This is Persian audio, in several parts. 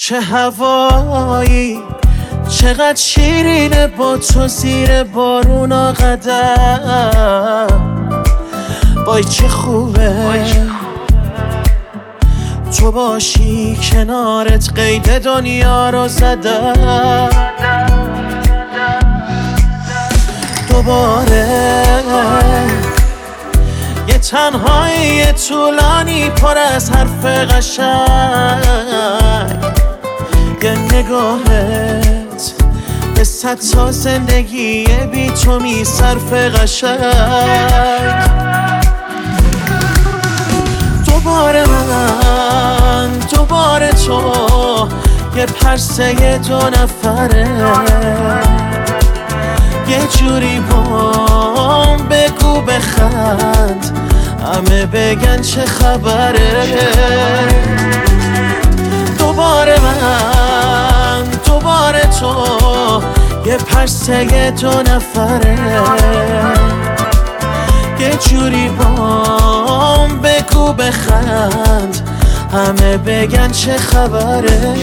چه هوایی چقدر شیرینه با تو زیر بارون قدم. وای چه خوبه تو باشی کنارت، قید دنیا رو زدم. دوباره یه تنهایی طولانی پر از حرف قشنگ، یه نگاهت به 100 تا زندگی بی تو می صرف قشنگ. دوباره من دوباره تو، یه پرسه 2 نفره، یه جوری بام بگو بخند همه بگن چه خبره. دوباره من دوباره تو، یه پرسه 2 نفره، یه جوری بام بگو بخند همه بگن چه خبره.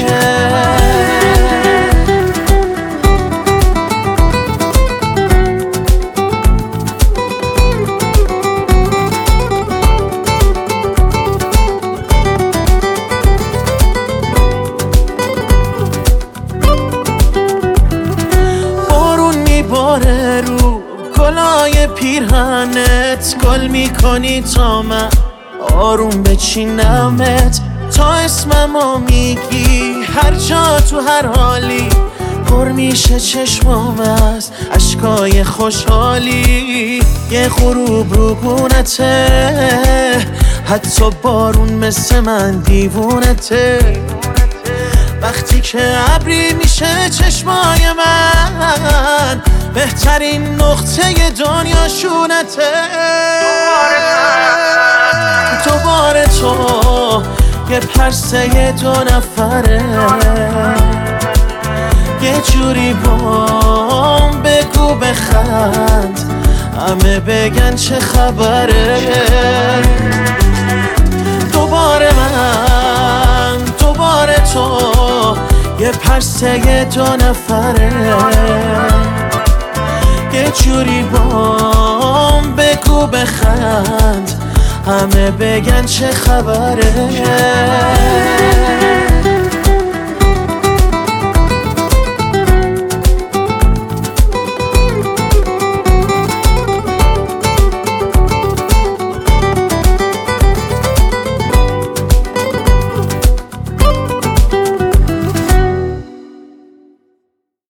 باره رو گلای پیرهنت، گل میکنی تا من آروم بچینمت، تا اسممو میگی هر جا تو هر حالی، پر میشه چشمام از اشکای خوشحالی. یه غروب رو گونته، حتی بارون مثل من دیوونته، وقتی که ابری میشه چشمای من، بهترین نقطه دنیا شونته. دوباره تو، یه پرسه 2 نفره، یه جوری بام بگو بخند همه بگن چه خبره. دوباره من دوباره تو، یه پرسه 2 نفره، یه جوری بام بگو بخند همه بگن چه خبره.